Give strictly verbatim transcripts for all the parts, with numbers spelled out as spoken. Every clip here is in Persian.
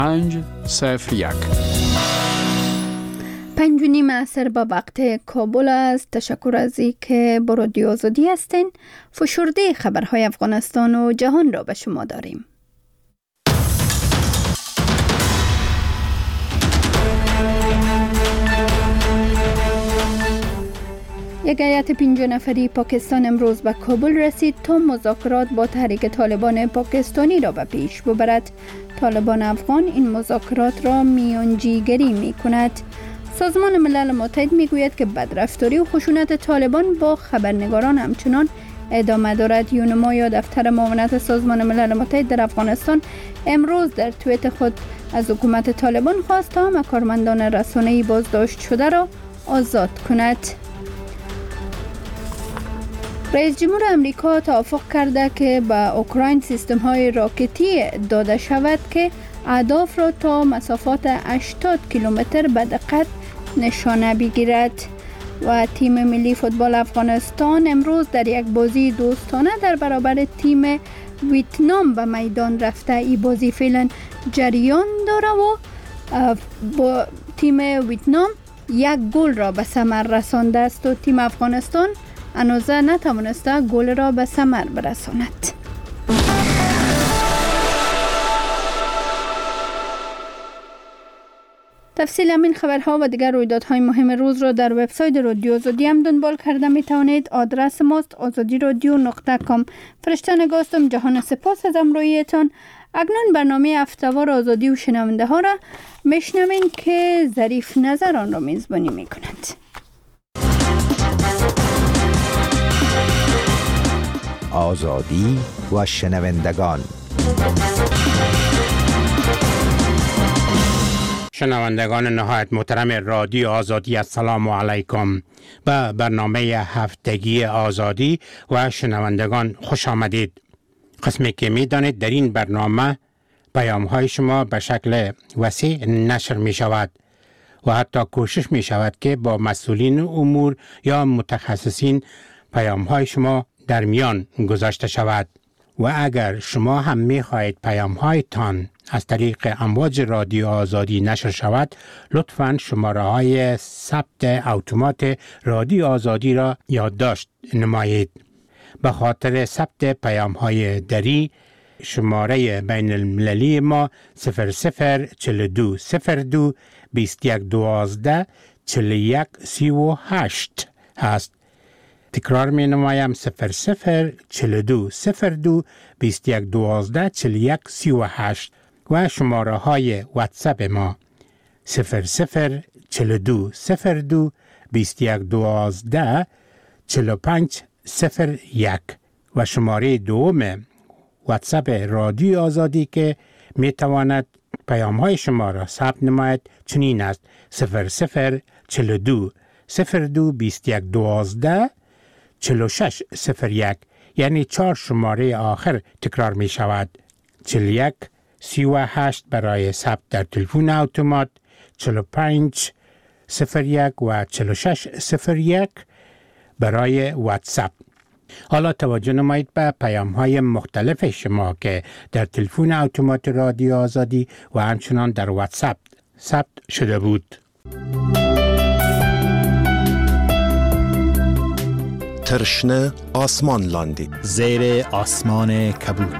پنج صفر یک. پنج و نیم عصر به وقت کابل است. تشکر از این که با رادیو آزادی هستین. فشرده خبرهای افغانستان و جهان را به شما داریم. یک هیئت پنج نفری پاکستان امروز به کابل رسید تا مذاکرات با تحریک طالبان پاکستانی را به پیش ببرد. طالبان افغان این مذاکرات را میانجیگری می کند. سازمان ملل متحد می گوید که بدرفتاری و خشونت طالبان با خبرنگاران همچنان ادامه دارد. یونما یا دفتر معاونت سازمان ملل متحد در افغانستان امروز در توییت خود از حکومت طالبان خواست تا همه کارمندان رسانه‌ای بازداشت شده را آزاد کند. رئیس جمهور امریکا توافق کرده که به اوکراین سیستم های راکتی داده شود که اهداف را تا مسافات هشتاد کیلومتر به دقت نشانه بگیرد. و تیم ملی فوتبال افغانستان امروز در یک بازی دوستانه در برابر تیم ویتنام به میدان رفته. این بازی فعلا جریان داره و با تیم ویتنام یک گل را به ثمر رسانده است و تیم افغانستان هنوزه نتوانسته گل را به ثمر برساند. تفصیل همین خبرها و دیگر رویدادهای مهم روز را در وبسایت رادیو آزادی هم دنبال کرده می توانید. آدرس ماست آزادی رادیو نقطه کام. فرشته نگاستم. جهان سپاس از همراهیتان. اکنون برنامه هفته‌وار آزادی و شنونده ها را میشنوین که ظریف نظر آن را میزبانی می کند. آزادی و شنوندگان. شنوندگان نهایت محترم رادیو آزادی، السلام علیکم. به برنامه هفتگی آزادی و شنوندگان خوش آمدید. قسمی که می دانید در این برنامه پیام های شما به شکل وسیع نشر می شود و حتی کوشش می شود که با مسئولین امور یا متخصصین پیام های شما در میان گذاشته شود. و اگر شما هم می خواهید پیام هایتان از طریق امواج رادیو آزادی نشر شود، لطفاً شماره های ثبت اتومات رادیو آزادی را یادداشت نمایید. به خاطر ثبت پیام های دری شماره بین المللی ما صفر صفر چهل و دو صفر دو بیست و یک دوازده چهل و یک سی و هشت هست. تکرار می نمایم صفر صفر چهل و دو صفر دو بیست و یک دوازده چهل و یک سی و هشت و شماره های واتساپ ما صفر صفر چهل و دو صفر دو بیست و یک دوازده چهل و پنج صفر یک و شماره دوم واتساپ رادیو آزادی که می تواند پیام های شما را ثبت نماید چنین است: صفر صفر چهل و دو صفر دو بیست و یک دوازده چهل و شش صفر یک، یعنی چهار شماره آخر تکرار می شود. چهل و یک سی و هشت برای ثبت در تلفن اتومات، چهل و پنج صفر یک و چهل و شش صفر یک برای واتساپ. حالا توجه نمایید به پیام های مختلف شما که در تلفن اتومات رادیو آزادی و همچنان در واتساپ ثبت شده بود. ترشنه آسمان لاندی، زیر آسمان کبود.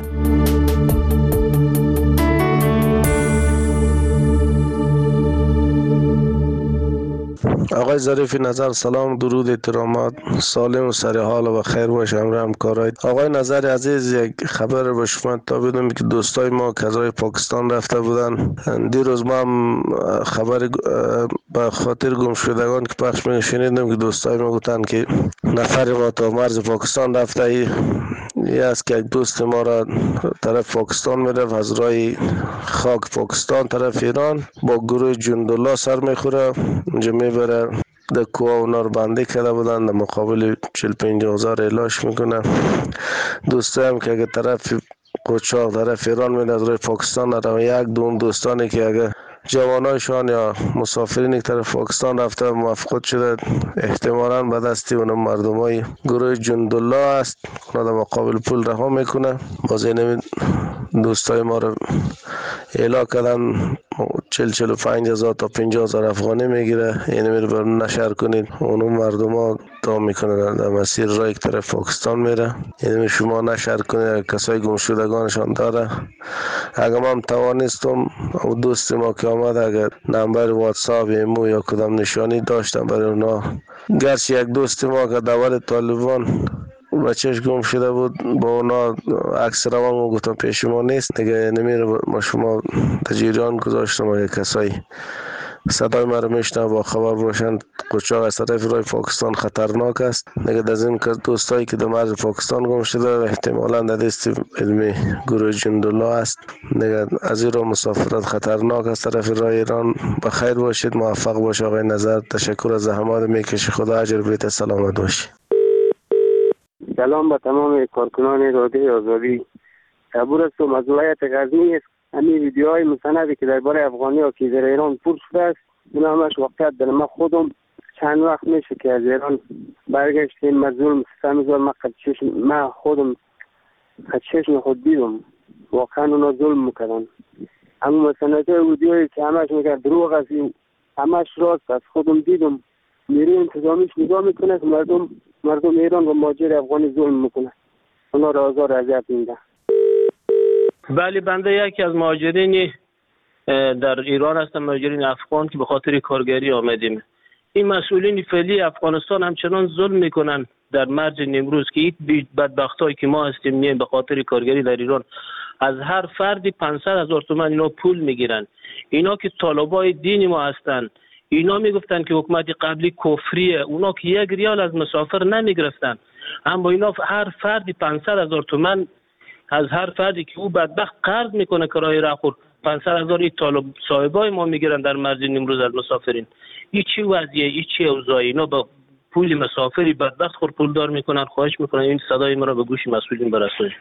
آقای ظریف نظر، سلام، درود، احترامات، سالم و سر حال و خیر باشه همراه همکارای. آقای نظر عزیز، یک خبر به شما تا بدم که دوستای ما که از پاکستان رفته بودن، دیروز ما هم خبر به خاطر گم شدگان که پخش می شنیدم که دوستای ما گفتن که نفر ما تا مرز پاکستان رفته. ای یه است که یک دوست ما را طرف پاکستان میرفت، از راه خاک پاکستان طرف ایران با گروه جندالله سر میخوره، اونجا میبره در کوه اونا رو بنده کرده بودن، در مقابل چهل پنجاه هزار اعلاش میکنه. دوسته هم که اگه طرف قوچاق طرف ایران میره از روی پاکستان نره، یک دون دوستانی که اگه جوانایشان یا مسافرین که طرف پاکستان رفته مفقود شده، احتمالاً به دستی اون مردمای گروه جندالله است. اونا در مقابل پول رها میکنه. باز این دوستای ما رو اعلا کردن چل چل و پنج هزار تا پنجاه هزار افغانی میگیره. این میره بر نشر کنید، اونو مردم ها تا میکنه در مسیر رای که طرف پاکستان میره. این شما نشر کنید، کسای گم شدگانشان داره. اگر من توانستم او دوست ما که آمد، اگر نمبر واتساپ ایمو یا کدام نشانی داشتم برای اونا، گرچه یک دوست ما که دول طالبان بچهش گم شده بود، با اونا عکس روان گفتم پیش ما نیست دیگه، نمیره ما شما تجریان گذاشتم. اگه کسایی صدای ما رو میشنه با خبر باشن، قاچاق از طرف راه پاکستان خطرناک است دیگه. از این دوستایی که در مرز پاکستان گم شده احتمالاً در دست علمی گروه جندالله است دیگه. از این راه مسافرت خطرناک است طرف راه ایران. بخیر باشید، موفق باش آقای نظر. تشکر از زحمات میکشی، خدا اجر بیت، سلامت باشی. سلام به تمام کارکنان رادیو آزادی. عبور هستم از ولایت غزنی. همین ویدیوهای مستندی که درباره افغانی ها که در ایران پول شده است، این همش واقعیت داره. من خودم چند وقت میشه که از ایران برگشتیم، مظلوم ستم زار من خدشش من خودم خدشش خود دیدم، واقعا اونا ظلم میکردن. اما مستندهای ویدیوهایی که همش میگه دروغ است، همش راست است. خودم دیدم نیروی انتظامیش نگاه میکنه که مردم مردم ایران و مهاجر افغانی ظلم میکنه، اونا را آزار اذیت میده. بله، بنده یکی از مهاجرین در ایران هستم، مهاجرین افغان که به خاطر کارگری آمدیم. این مسئولین فعلی افغانستان همچنان ظلم میکنن در مرز نیمروز که این بدبختایی که ما هستیم میایم به خاطر کارگری در ایران از هر فردی پانصد هزار تومان اینا پول میگیرن. اینا که طالبای دین ما هستن، اینا میگفتن که حکومت قبلی کفریه، اونا که یک ریال از مسافر نمیگرفتن، اما اینا هر فردی پانصد هزار تومان از هر فردی که او بدبخت قرض میکنه کرایه راهخور پانصد هزار این طالب صاحبای ما میگیرن در مرز نیمروز از مسافرین. این چی وضعیه؟ این چی اوضاعی؟ اینا با پول مسافری بدبخت خور پول دار میکنن. خواهش میکنن این صدای ما را به گوش مسئولین برسونید.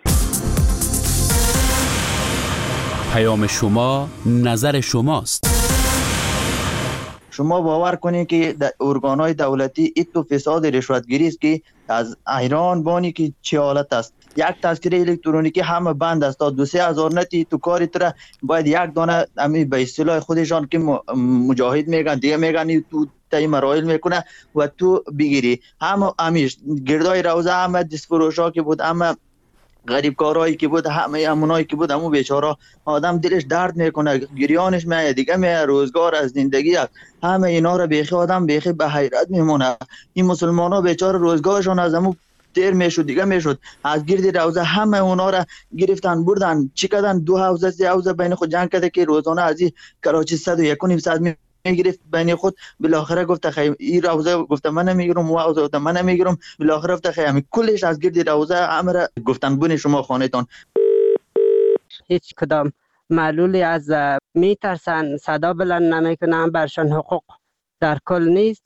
پیام شما نظر شماست. شما باور کنید که ارگان‌های دولتی این تو فساد رشوتگیری است که از ایران بانی که چه حالت است. یک تذکره الکترونیکی همه بند است، تا دو سه هزار نتی تو کاری تر باید یک دانه امی به اصطلاح خودشان که مجاهد میگن دیگه میگن تو تای مراحل میکنه و تو بگیری. همه امیش گردای روزه همه دستفروشا که بود، همه غریب کارهایی که بود، همه همونایی که بود، همون بیچاره آدم دلش درد میکنه، گریانش میاد دیگه، میاد روزگار از زندگی است. همه اینا رو بیخی آدم بیخی به حیرت میمونه. این مسلمان ها بیچاره روزگارشون از همون دیر میشد دیگه میشد. از گرد روزه همه اونا را گرفتن بردن، چی کردن؟ دو حوزه سه حوزه بین خود جنگ کرده که روزانه از این کراچی صد و یک و نیم ساعت میگرفت بین خود. بالاخره گفت خیلی این روزه گفت من نمیگیرم، و روزه گفت من نمیگیرم. بالاخره گفت خیلی کلش از گرد روزه امر گفتن بون شما خانهتان. هیچ کدام معلولی از میترسن صدا بلند نمیکنن، برشان حقوق در کل نیست.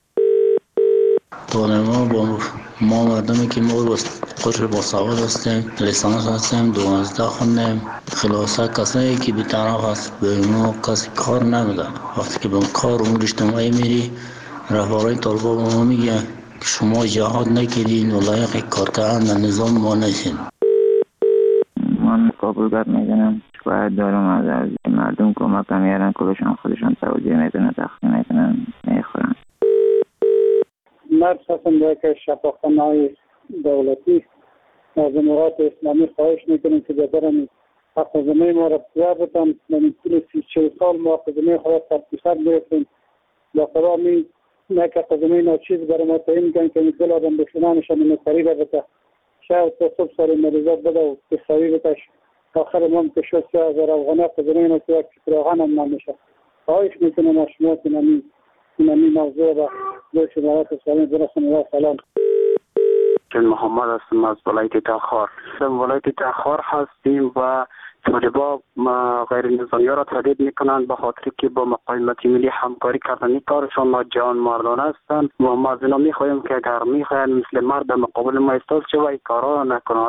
ما با ما مردمی که ما قشر با سواد هستیم، لیسانس هستیم، دوازده خوندیم، خلاصه کسایی که بی‌طرف هست به ما کسی کار نمیدن. وقتی که به کار امور اجتماعی میری، رهبران طالبان به ما میگن که شما جهاد نکردین و لایق کار کردن نظام ما نشین. من کابلگر میدونم باید دارم از مردم کمک میارن، کلشان خودشان توجیه میدونن، تخصیل میدونن، میخورن. مرد هستم در که شفاخانه های دولتی از امارات اسلامی خواهش میکنیم که ببرن حق زمین ما را بزر بتن. من طول سی چل سال ما حق زمین خواهد تبتیصد گرفتیم. با خدا می نه که حق زمین ها چیز برای ما تعیین کن که میکل آدم بشنانشان نکاری را بتا شاید تا صبح سال مریضات بده و بخوری بتاش آخر ما مکشد سی هزار افغانه حق زمین ها که یک فراغان هم نمیشه. خواهش میکنیم از شما که نمی نمی موضوع را به شمارات اسلامی برسن. و سلام. چون محمد هستم از ولایت تخار. ولایت تخار هستیم و طالبا غیر نظامی را تهدید میکنند به خاطر که با مقاومت ملی همکاری کردن. این کارشان جان مردانه هستند و ما از اینا میخواهیم که اگر میخواهند مثل مرد در مقابل ما ایستاد چه و این کارا نکنند.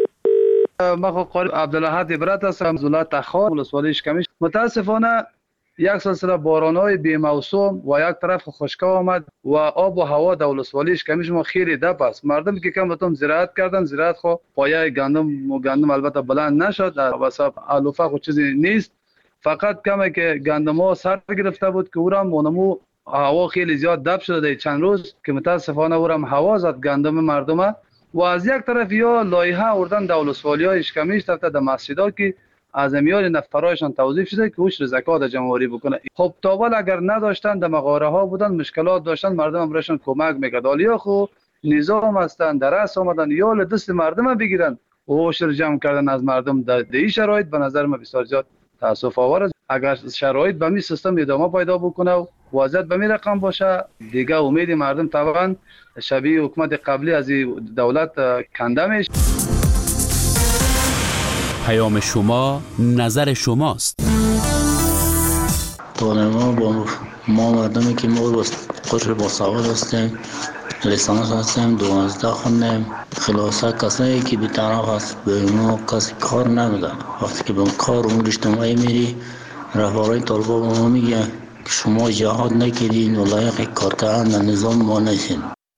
ما خو قاری عبدالاحد عبرت هستم از ولایت تخار ولسوالی اشکمیش. متاسفانه یک سلسله باران‌های بی موسم و یک طرف خشکی آمد و آب و هوا در ولسوالیش کمیش ما خیلی دپ است. مردم که کم بتون زراعت کردن، زراعت خو پایه گندم و گندم البته بلند نشد، واسه علوفه خو چیزی نیست، فقط کمی که گندم ها سر گرفته بود که اورم مونمو هوا خیلی زیاد دپ شده چند روز که متاسفانه اورم هوا زد گندم مردم. و از یک طرف یا لایحه اردن در ولسوالی‌های اشکمیش رفته در مسجدها که از امیال نفرایشان توظیف شده که اوش زکات جمعوری بکنه. خب تاول اگر نداشتن در مغاره ها بودن، مشکلات داشتن، مردم هم برشان کمک میکرد. حالا خو نظام هستن درس آمدن یا دست مردم بگیرن و اوش جمع کردن از مردم در این شرایط به نظر من بسیار زیاد تاسف آور است. اگر شرایط به می سیستم ادامه پیدا بکنه و وضعیت به می رقم باشه، دیگه امید مردم طبعا شبیه حکومت قبلی از دولت کنده میشه. پیام شما نظر شماست. ما با ما مردمی که ما قشر با سواد هستیم، لیسانس هستیم، دوازده خوندیم، خلاصه کسایی که بی‌طرف هست به ما کسی کار نمیدن. وقتی که به کار امور اجتماعی میری، رهبرای طالبا به ما میگن که شما جهاد نکردین و لایق کار کردن نظام ما نشین.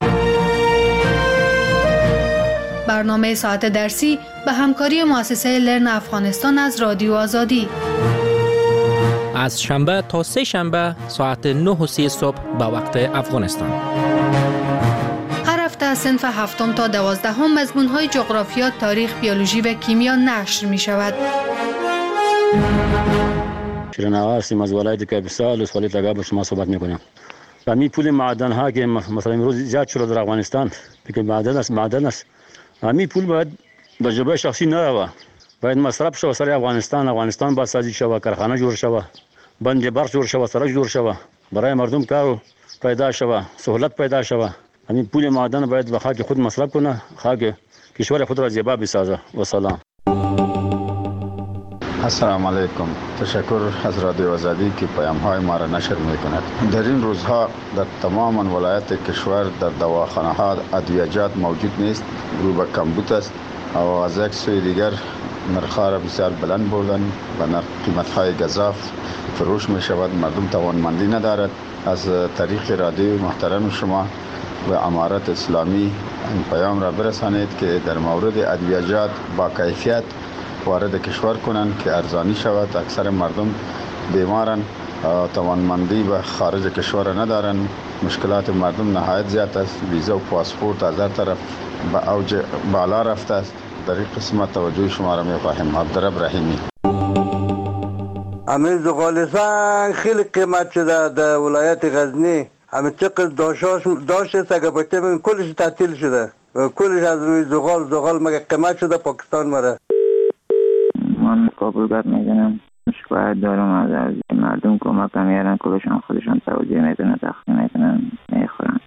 برنامه ساعت درسی به همکاری مؤسسه لرن افغانستان از رادیو آزادی از شنبه تا سه شنبه ساعت نه و سی صبح به وقت افغانستان. هر هفته از صنف هفتم تا دوازدهم مضمون‌های جغرافیا، تاریخ، بیولوژی و کیمیا نشر می شود. شیرین آقا هستیم از ولایت کاپیسا، ولسوالی تگاه با شما صحبت می‌کنیم. همین پول معدن ها که مثلا امروز زیاد شده در افغانستان، که معدن است معدن است. همین پول باید به جیب شخصی نروه، باید مصرف شود سر افغانستان. افغانستان باید سازی شود، کارخانه جوړ شود، بند برق جوړ شود، سرک جوړ شود، برای مردم کار پیدا شود، سهولت پیدا شود. همین پول معدن باید به خاک خود مصرف کنه، خاک کشور خود را زیبا بسازه. و سلام. السلام علیکم. تشکر از رادیو آزادی که پیام های ما را نشر می کند. در این روزها در تمام ولایت کشور در دواخانه ها ادویه‌جات موجود نیست، رو به کمبود است و از یک سوی دیگر نرخ‌ها را بسیار بلند بردن و نرخ قیمت های گزاف فروش می شود. مردم توانمندی ندارد. از طریق رادیو محترم شما و امارت اسلامی این پیام را برسانید که در مورد ادویه‌جات با کیفیت وارد کشور کنند که ارزانی شود. اکثر مردم بیمارن، توانمندی به خارج کشور ندارن. مشکلات مردم نهایت زیاد است. ویزا و پاسپورت از هر طرف به اوج بالا رفته است. در این قسمت توجه شما را می‌خواهیم. عبدالرب رحیمی. همین زغال سنگ خیلی قیمت شده در ولایت غزنی. همین چقدر داشتش داشته است اگر بچه بگیم کلش تعطیل شده. کلش از روی زغال زغال مگه قیمت شده پاکستان مره. من کابلگر میدونم، شکایت دارم از مردم کمک میارن، کلشان خودشان توجیه میدونن، تقسیم میدونن، میخورن.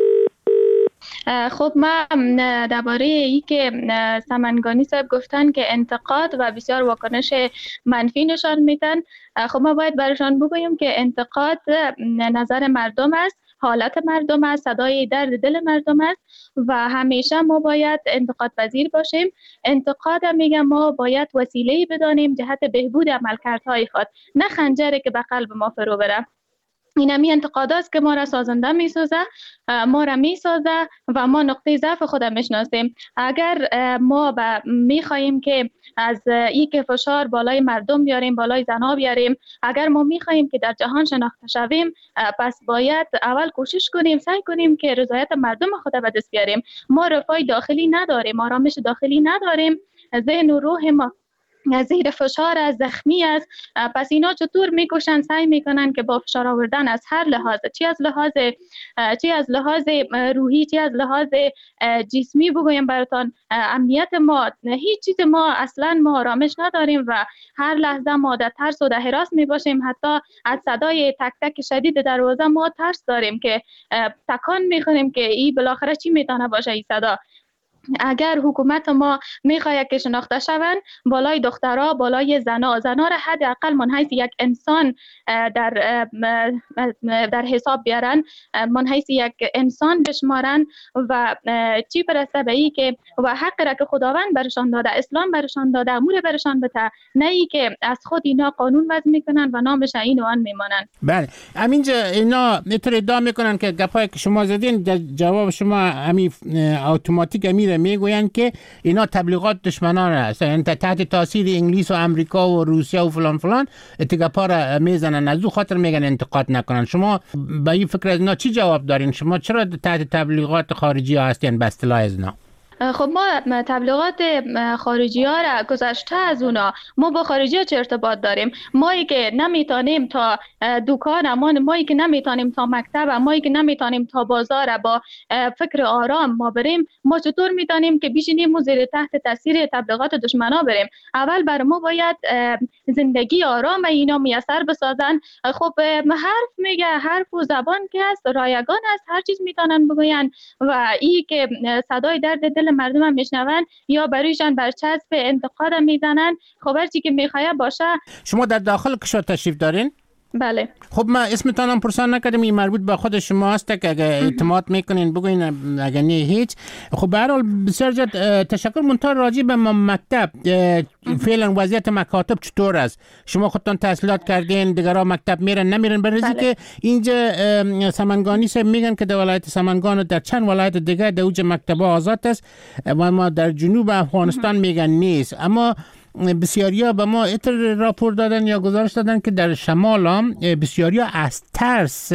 خب ما درباره ای که سمنگانی صاحب گفتن که انتقاد و بسیار واکنش منفی نشان میدن، خب ما باید برشان بگوییم که انتقاد نظر مردم است، حالت مردم است، صدای درد دل مردم است و همیشه ما باید انتقاد پذیر باشیم. انتقاد میگم ما باید وسیله‌ای بدانیم جهت بهبود عملکردهای خود، نه خنجری که به قلب ما فرو بره. این همی انتقاد است که ما را سازنده می سازه، ما را می سازه و ما نقطه ضعف خود میشناسیم. اگر ما می خواهیم که از این که فشار بالای مردم بیاریم، بالای زنها بیاریم، اگر ما می خواهیم که در جهان شناخته شویم، پس باید اول کوشش کنیم، سعی کنیم که رضایت مردم خود به دست بیاریم. ما رفاه داخلی نداریم، آرامش داخلی نداریم، ذهن و روح ما زیر فشار از زخمی است. پس اینا چطور میکشن، سعی میکنن که با فشار آوردن از هر لحاظ، چی از لحاظ چی از لحاظ روحی، چی از لحاظ جسمی بگویم براتان، امنیت ما، هیچ چیز ما اصلا ما آرامش نداریم و هر لحظه ما در ترس و در هراس میباشیم. حتی از صدای تک تک شدید دروازه ما ترس داریم که تکان میخوریم که این بالاخره چی میتونه باشه این صدا. اگر حکومت ما میخواهد که شناخته شوند، بالای دخترها، بالای زنا زنا را حداقل من حیث یک انسان در در حساب بیارن، من حیث یک انسان بشمارن و چی برسه به ای که و حق را که خداوند برشان داده، اسلام برشان داده، امور برشان بده، نه ای که از خود اینا قانون وضع میکنن و نامش این و آن میمانن. بله، همینجا اینا اینطور ادعا میکنن که گپایی که شما زدین در جواب شما همین اتوماتیک امیر میگویند که اینا تبلیغات دشمنان است، یعنی تحت تاثیر انگلیس و امریکا و روسیه و فلان فلان اتگاپا را میزنن، از او خاطر میگن انتقاد نکنن. شما به این فکر از اینا چی جواب دارین؟ شما چرا تحت تبلیغات خارجی ها هستین به اصطلاح از اینا؟ خب ما تبلیغات خارجی ها را گذشته از اونا، ما با خارجی ها چه ارتباط داریم؟ مایی که نمیتونیم تا دکان، مایی که نمیتونیم تا مکتب، مایی که نمیتونیم تا بازار با فکر آرام ما بریم، ما چطور میتونیم که بیشینیم و زیر تحت تاثیر تبلیغات دشمنا بریم؟ اول بر ما باید زندگی آرام اینا میسر بسازن. خب حرف میگه، حرف و زبان که است رایگان است، هر چیز میتونن بگوین و ای که صدای درد دل مردم هم میشنون یا برایشان برچسب انتقاد میزنن. خب هرچی که میخواه باشه. شما در داخل کشور تشریف دارین؟ بله. خب ما اسمتان هم پرسان نکردیم، این مربوط به خود شما هست که اگه اعتماد میکنین بگوین، اگه نه هیچ. خب به هر حال بسیار زیاد تشکر. منتها راجع به مکتب فعلا وضعیت مکاتب چطور است؟ شما خودتان تحصیلات کردین، دیگرها مکتب میرن نمیرن؟ برای که اینجا سمنگانی صاحب میگن که در ولایت سمنگان و در چند ولایت دیگه در اوج مکتب آزاد است و ما در جنوب افغانستان میگن نیست. اما بسیاریا به ما اتر راپور دادن یا گزارش دادن که در شمال هم بسیاریا از ترس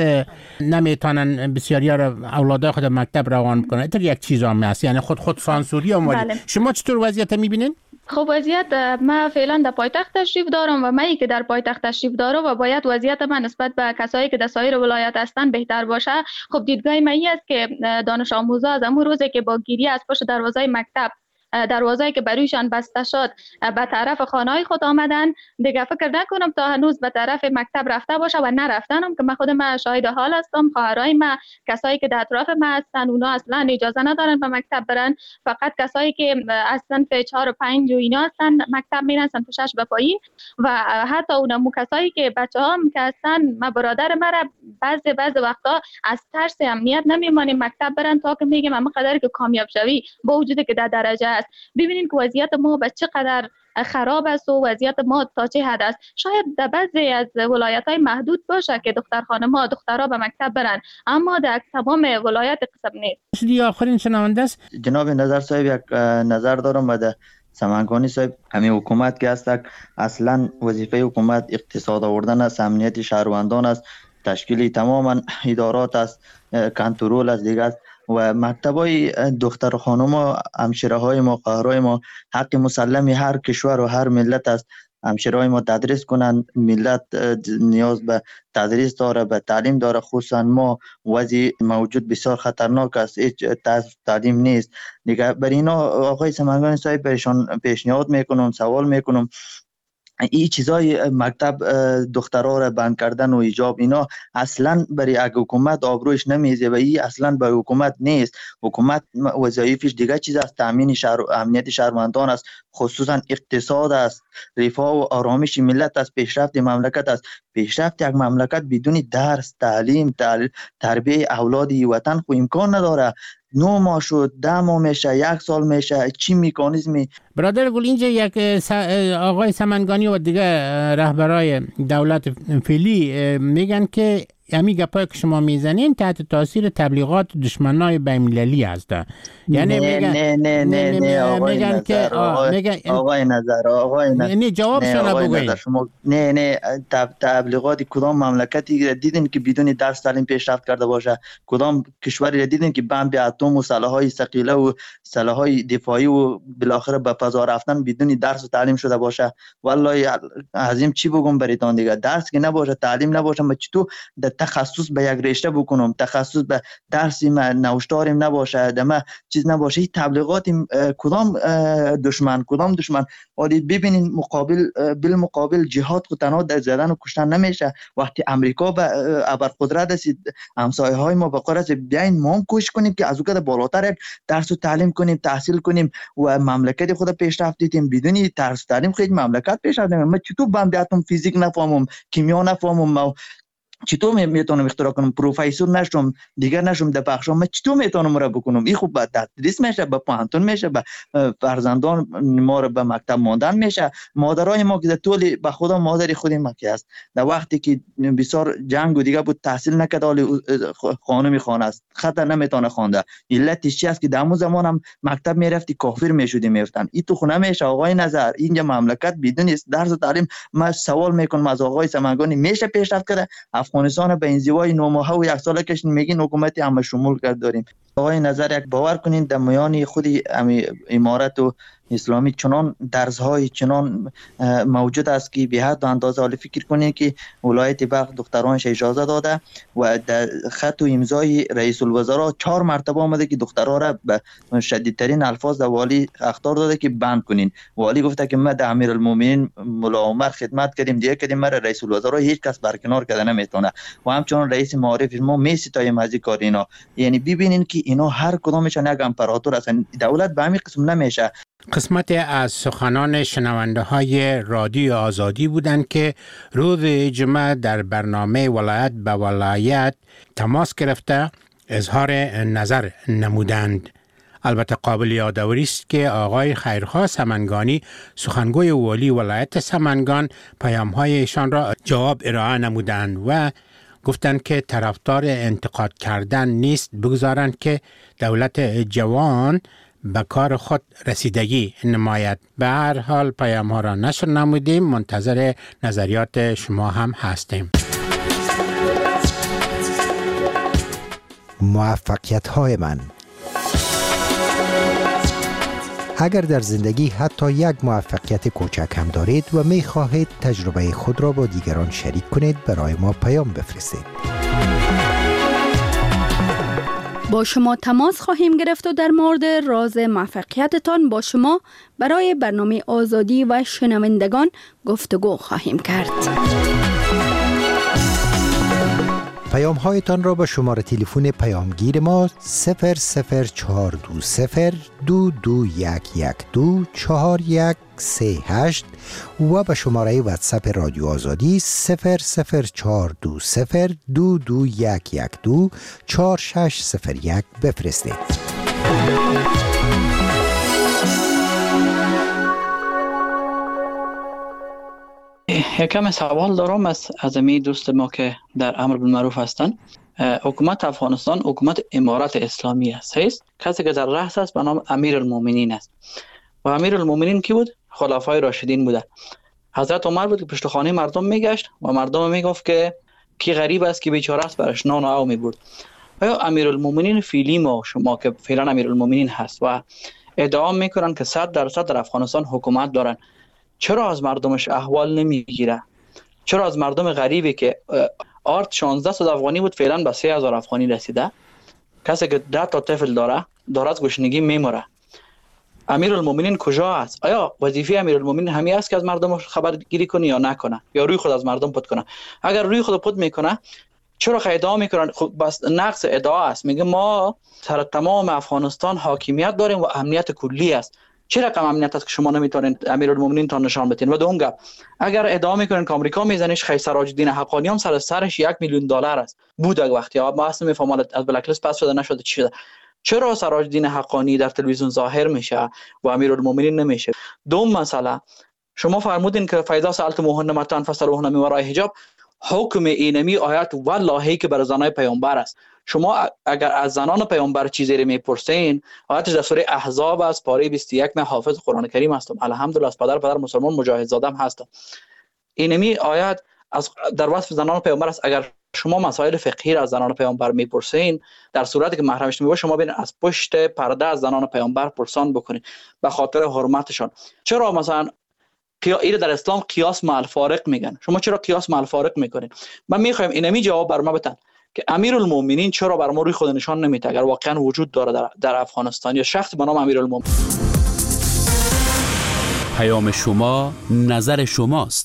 نمیتونن بسیاریا را اولادای خود مکتب روان بکنن. اتر یک چیز هم هست، یعنی خود خود سانسوری آمده. بله. شما چطور وضعیت میبینین؟ خب وضعیت ما فعلا در پایتخت تشریف دارم و من که در پایتخت تشریف دارم و باید وضعیت من نسبت به کسایی که در سایر ولایت هستن بهتر باشه. خب دیدگاه من این است که دانش آموزا از همون روزی که با گیری از پشت دروازه مکتب، دروازه‌ای که برویشان بسته شد، به طرف خانه‌های خود آمدن، دیگه فکر نکنم تا هنوز به طرف مکتب رفته باشه و نرفتنم که من خود من شاهد حال هستم. خواهرای من، کسایی که در اطراف من هستن، اونا اصلا اجازه ندارن به مکتب برن. فقط کسایی که از صنف چهار و پنج و اینا هستن مکتب میرن، صنف شش به پایین. و حتی اونم کسایی که بچه‌ها هم که هستن، من برادر مرا بعضی بعضی وقتا از ترس امنیت نمیمانیم مکتب برن تا که میگم اما قدر که کامیاب شوی با وجودی که در درجه. ببینید که وضعیت ما به چقدر خراب است و وضعیت ما تا چه حد است. شاید در بعضی از ولایت‌های محدود باشه که دختر خانم‌ها دخترها به مکتب برن، اما در تمام ولایت قسم نیست. دیگه آخرین شنونده است. جناب نظر صاحب یک نظر دارم و در سمنگانی صاحب همین حکومت که است اصلا وظیفه حکومت اقتصاد آوردن است، امنیت شهروندان است، تشکیل تماما ادارات است، کنترل از دیگه است و مکتبای دختر خانم و همشیره های ما، خواهرای ما حق مسلمی هر کشور و هر ملت است. همشیره های ما تدریس کنند، ملت نیاز به تدریس داره، به تعلیم داره. خصوصا ما وضع موجود بسیار خطرناک است، هیچ تعلیم نیست دیگه. بر اینا آقای سمنگانی صاحب برشان پیشنهاد میکنم، سوال میکنم، این چیزای مکتب دخترها را بند کردن و ایجاب اینا اصلا برای یک حکومت آبروش نمیزه و این اصلا برای حکومت نیست. حکومت وظایفش دیگه چیز است، تامین شهر امنیت شهروندان است، خصوصا اقتصاد است، رفاه و آرامش ملت است، پیشرفت مملکت است. پیشرفت یک مملکت بدون درس، تعلیم، تربیه اولاد وطن خو امکان نداره. نو ماه شد، ده ماه میشه، یک سال میشه، چی میکانیزمی؟ برادر گل اینجا یک آقای سمنگانی و دیگه رهبرای دولت فعلی میگن که همین گپایی که شما میزنین تحت تاثیر تبلیغات دشمنای بین‌المللی هستن. یعنی میگن نه نه نه نه آقای میگن نظر، که آقای, آقای نظر آقای نظر نه جوابشون بگوین. نه نه تبلیغات کدام مملکتی دیدین که بدون درس تعلیم پیشرفت کرده باشه؟ کدام کشوری دیدین که بمب اتم و سلاح‌های ثقیله و سلاح‌های دفاعی و بالاخره به فضا رفتن بدون درس و تعلیم شده باشه. والله عظیم چی بگم براتون دیگه، درس که نباشه تعلیم نباشه ما چطور در تخصص به یک رشته بکنم، تخصص به درسی ما نوشتاریم نباشه، دم چیز نباشه. تبلیغات کدام دشمن کدام دشمن ولی ببینین مقابل بالمقابل جهاد و تنها در زدن و کشتن نمیشه. وقتی امریکا به ابرقدرت رسید همسایه های ما به قرار بیاین ما هم کوشش کنیم که از اون بالاتر درس و تعلیم کنیم، تحصیل کنیم و مملکت خود پیشرفت دیدیم. بدون درس و تعلیم خیلی مملکت پیشرفت نمیکنه. من چطور بندیاتم فیزیک نفهمم، کیمیا نفهمم، چطور میتونم اختراع کنم، پروفسور نشم دیگر نشم در بخشم، من چطور میتونم را بکنم؟ این خوب به تدریس میشه، به پانتون میشه، به فرزندان ما رو به مکتب ماندن میشه. مادرای ما که در طول به خدا مادری خودی ما که است در وقتی که بسیار جنگ و دیگه بود تحصیل نکرد، ولی خانمی خانه است خط نمیتونه خوانده. علتش چی است که در اون زمان هم مکتب میرفتی کافر میشدی میفتن. این تو خونه میشه. آقای نظر اینجا مملکت بدون درس و تعلیم ما سوال میکنم از آقای سمنگانی میشه پیشرفت کرده؟ افغانستان به انزوای نو ماه و یک سال کش میگین حکومت همه شمول کرد داریم. آقای نظر یک باور کنین در میان خودی امارت و اسلامی چنان درس‌های چنان موجود است که به حد و اندازه حال فکر کنین که ولایت بلخ دخترانش اجازه داده و در خط و امضای رئیس الوزراء چهار مرتبه آمده که دخترها را به شدیدترین الفاظ در والی اخطار داده که بند کنین. والی گفته که ما در امیرالمومنین مولا عمر خدمت کردیم دیگه کردیم، ما رئیس الوزراء هیچ کس برکنار کرده نمیتونه و همچنان رئیس معارف ما میستایم از این کار اینا. یعنی ببینین که اینا هر کدامشون یک امپراتور هستن. دولت به همین قسم نمیشه. قسمت از سخنان شنونده های رادیو آزادی بودند که روز جمعه در برنامه ولایت به ولایت تماس گرفته اظهار نظر نمودند. البته قابل یادآوری است که آقای خیرخواه سمنگانی سخنگوی والی ولایت سمنگان پیام‌های ایشان را جواب ارائه نمودند و گفتند که طرفدار انتقاد کردن نیست، بگذارند که دولت جوان به کار خود رسیدگی نماید. به هر حال پیام ها را نشر نمودیم، منتظر نظریات شما هم هستیم. موفقیت های من. اگر در زندگی حتی یک موفقیت کوچک هم دارید و می خواهید تجربه خود را با دیگران شریک کنید، برای ما پیام بفرستید. با شما تماس خواهیم گرفت و در مورد راز موفقیتتان با شما برای برنامه آزادی و شنوندگان گفتگو خواهیم کرد. پیام هایتان را به شماره تلفن پیامگیر ما صفر صفر چهار دو صفر دو دو یک یک دو چهار یک سه هشت و به شماره واتساپ رادیو آزادی صفر صفر چهار دو صفر دو دو یک یک دو چهار شش صفر یک بفرستید. یکم سوال دارم از از می دوست ما که در امر بالمعروف هستند. حکومت افغانستان حکومت امارت اسلامی است. هست کسی که در رأس است به نام امیرالمومنین است و امیرالمومنین کی بود؟ خلفای راشدین بودند. حضرت عمر بود که پشت خانه مردم میگشت و مردم میگفت که کی غریب است که بیچاره است، برش نان و آب میبرد. آیا امیرالمومنین فعلی ما شما که فعلا امیرالمومنین هست و ادعا میکنن که صد درصد در افغانستان حکومت دارن، چرا از مردمش احوال نمیگیره؟ چرا از مردم غریبی که آرت شانزده صد افغانی بود فعلا به سه هزار افغانی رسیده؟ کسی که ده تا طفل داره داره از گشنگی میمره. امیرالمومنین کجا است؟ آیا وظیفه امیرالمومنین همین است که از مردم خبرگیری کنه یا نکنه، یا روی خود از مردم پد کنه؟ اگر روی خود پد میکنه چرا ادعا میکنن؟ خب بس نقص ادعا است. میگه ما سر تمام افغانستان حاکمیت داریم و امنیت کلی است. چه رقم امنیت است که شما نمیتونید امیرالمومنین تا نشان بدین؟ و دوم گپ، اگر ادعا میکنن که آمریکا میزنش، خیر سراج الدین حقانی هم سر سرش یک میلیون دلار است بود یک وقتی، ما اصلا میفهمم از بلک لیست پس شده نشده چی شده. چرا سراج الدین حقانی در تلویزیون ظاهر میشه و امیرالمومنین نمیشه؟ دوم مسئله، شما فرمودین که فایده سالت مهنمتان فسروهن من وراء حجاب، حکم اینمی آیات والله که بر زنای پیامبر است. شما اگر از زنان پیامبر چیزی رو میپرسین، آیاتش در سوره احزاب است پاره بیست و یک. من حافظ قرآن کریم هستم، الحمدلله از پدر پدر مسلمان مجاهد زادم هستم. اینمی آیات از در وصف زنان پیامبر است. اگر شما مسائل فقهی را از زنان پیامبر میپرسین، در صورتی که محرمش میباشه شما ببین از پشت پرده از زنان پیامبر پرسان بکنین به خاطر حرمتشان. چرا مثلا این در اسلام قیاس مع الفارق میگن؟ شما چرا قیاس مع الفارق میکنین؟ من میخوایم اینمی جواب بر ما بدن که امیرالمومنین چرا بر ما روی خود نشان نمیده اگر واقعا وجود داره در, در افغانستان یا شخص به نام امیرالمومنین. پیام شما نظر شماست.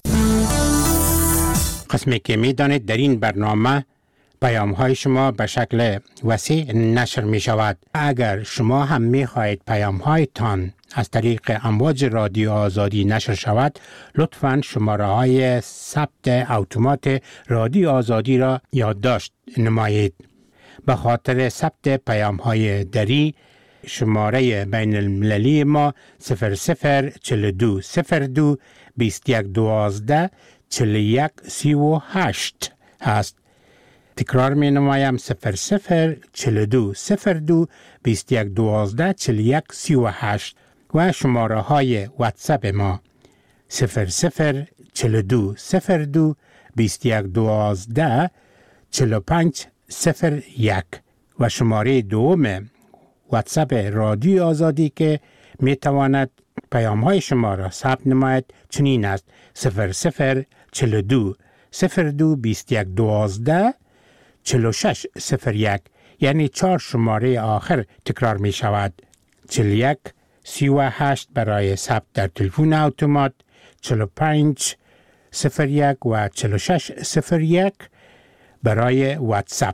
قسمی که می دانید در این برنامه پیام های شما به شکل وسیع نشر می شود. اگر شما هم می خواهید پیام هایتان از طریق امواج رادیو آزادی نشر شود، لطفاً شماره های ثبت اتومات رادیو آزادی را یادداشت نمایید. به خاطر ثبت پیام های دری شماره بین المللی ما صفر صفر چهل و دو صفر دو بیست و یک دوازده چهل و یک سی و هشت هست. تکرار می نمایم صفر صفر چهل و دو صفر دو بیست و یک دوازده چهل و یک سی و هشت و شماره های واتساپ ما صفر صفر چهل و دو صفر دو بیست و یک دوازده چهل و پنج صفر یک و شماره دوم واتساپ رادیو آزادی که می تواند پیام های شما را ثبت نماید چنین است: صفر صفر چهل و دو صفر دو بیست و یک دوازده چهل و شش صفر یک، یعنی چهار شماره آخر تکرار می شود: چهل و یک سی و هشت برای ثبت در تلفن اتومات، چهل و پنج صفر یک و چهل و شش صفر یک برای واتساپ.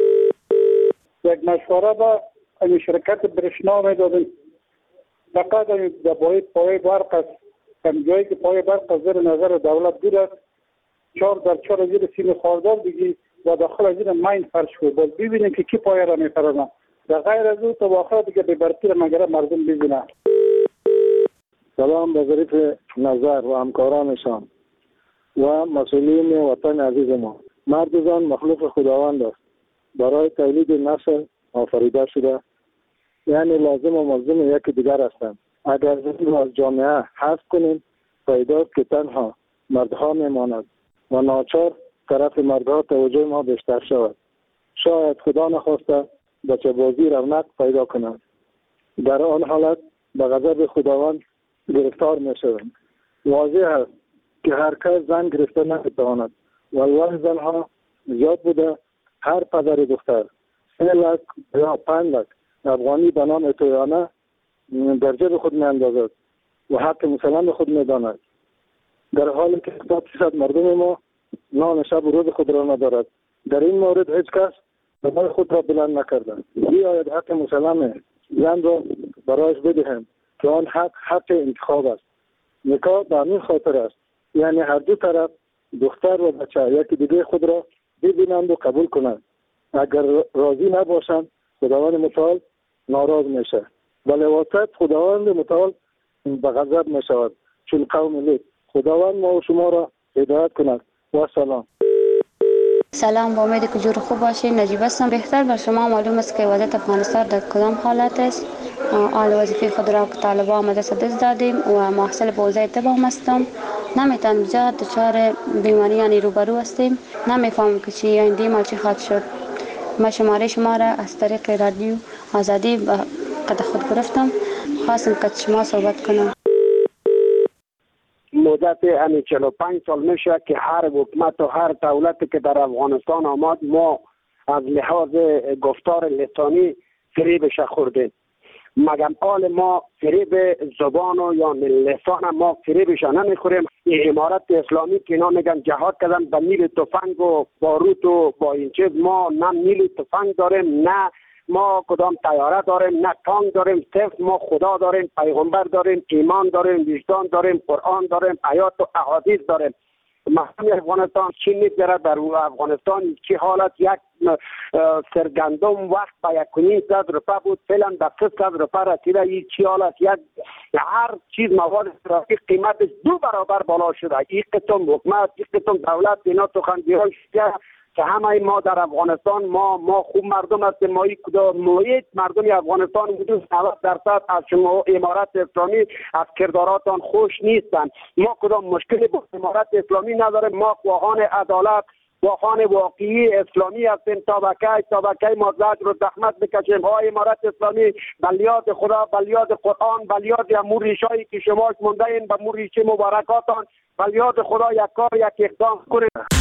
یک مشوره با این شرکت برشنا می دادیم. فقط این دبای پای برق است. کم جایی که پای برق از زیر نظر دولت دور است، چهار در چهار زیر سیم خاردار دیگی و داخل از این ماین فرش شد. باز ببینیم که کی پای را می فرانه. در غیر از او تا آخر دیگه به برتی را مگره مردم ببینه. سلام به ظریف نظر و همکارانشان و مسئولین وطن عزیز ما. مرد زن مخلوق خداوند است. برای تولید نسل آفریده شده، یعنی لازم و ملزم یکی دیگر هستند. اگر زن را از جامعه حذف کنیم، پیداست که تنها مردها میماند و ناچار طرف مردها توجه ما بیشتر شود. شاید خدا نخواسته بچه بازی رونق پیدا کنند. در آن حالت به غضب خداوند گرفتار می شوند. واضح است که هر کس زن گرفته نمیتواند. والله زنها زیاد بوده. هر پدر دختر سه لک یا پنج لک افغانی به نام تویانه در جیب خود می اندازد و حق مسلمان خود می داند، در حالی که هفتاد درصد مردم ما نان شب و روز خود را ندارد. در این مورد هیچ کس دماغ خود را بلند نکرده. بیاید حق مسلمان زن را برایش بدهیم که آن حق حق انتخاب است. نکاح به همین خاطر است، یعنی هر دو طرف دختر و بچه یکی دیگه خود را ببینند و قبول کنند. اگر راضی نباشند خداوند متعال ناراض میشه. ولی واسط خداوند متعال به غضب میشود. چون قوم لوط. خداوند ما و شما را هدایت کند. و سلام. سلام، با امید که جور خوب باشید. نجیب هستم. بهتر بر شما معلوم است که وضعیت افغانستان در کدام حالت است. آل وظیفه خود را که طالبان آمده دست دادیم و محصل به حوزه طب هم هستم. نمیتونم بجا دچار بیماریانی روبرو هستیم. نمیفهمم که چی آینده ما چی خواهد شد. ما شماره شما را از طریق رادیو آزادی به قد خود گرفتم. خواستم که شما صحبت کنم. مدت همین چهل و پنج سال میشه که هر حکومت و هر دولتی که در افغانستان آمد ما از لحاظ گفتار لسانی فریبش خوردیم. مگم حال ما فریب زبان و یا لسان ما فریبش نمیخوریم. این امارت اسلامی که اینا میگن جهاد کردن به میل تفنگ و باروت و با این چیز، ما نه میل تفنگ داریم، نه ما کدام طیاره داریم، نه تانک داریم. صرف ما خدا داریم، پیغمبر داریم، ایمان داریم، وجدان داریم، قرآن داریم، آیات و احادیث داریم. مردم افغانستان چی میگذره در افغانستان چی حالت؟ یک سرگندم وقت به یک و نیم صد روپه بود، فعلا به سه صد روپه رسیده. این چی حالت؟ یک هر چیز مواد ترافیک قیمتش دو برابر بالا شده. این قسم حکومت، این قسم دولت اینا سخنگویان شده که همه ما در افغانستان ما ما خوب مردم هستیم. ما یک کدام محیط مردم افغانستان حدود نود درصد از شما امارت اسلامی از کرداراتان خوش نیستند. ما کدام مشکلی با امارت اسلامی نداریم. ما خواهان عدالت، گواهان واقعی اسلامی هستیم. طبقه طبقه مازج رو زحمت بکشیم. های امارت اسلامی بلیاد خدا، بلیاد قرآن، بلیاد امور ریشایی که شما مونده این به امور ریشه مبارکاتان، بلیاد خدا یک کار یک اقدام کنید.